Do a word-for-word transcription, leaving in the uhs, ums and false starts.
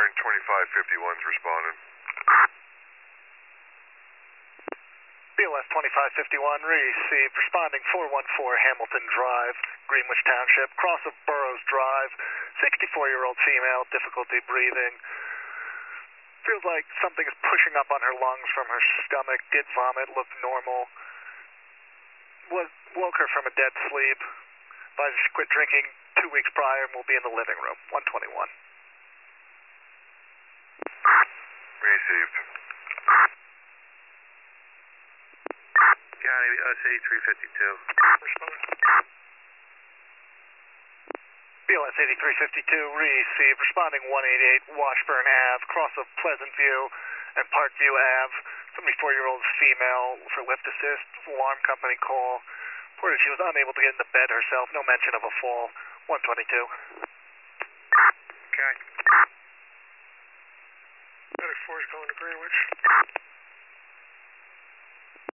Warren twenty-five fifty-one's responding. B L S twenty-five fifty-one, received, responding four one four Hamilton Drive, Greenwich Township, cross of Burroughs Drive, sixty-four-year-old female, difficulty breathing. Feels like something is pushing up on her lungs from her stomach, did vomit, looked normal. Was, woke her from a dead sleep. Advised she quit drinking two weeks prior and will be in the living room, one twenty-one. Received. County, U S eighty-three fifty-two. B L S eighty-three fifty-two, received, responding one eighty-eight Washburn Ave, cross of Pleasant View and Parkview Ave, seventy-four-year-old female for lift assist, alarm company call. Reported she was unable to get into bed herself, no mention of a fall, one twenty-two. Okay. Medic four is going to Greenwich.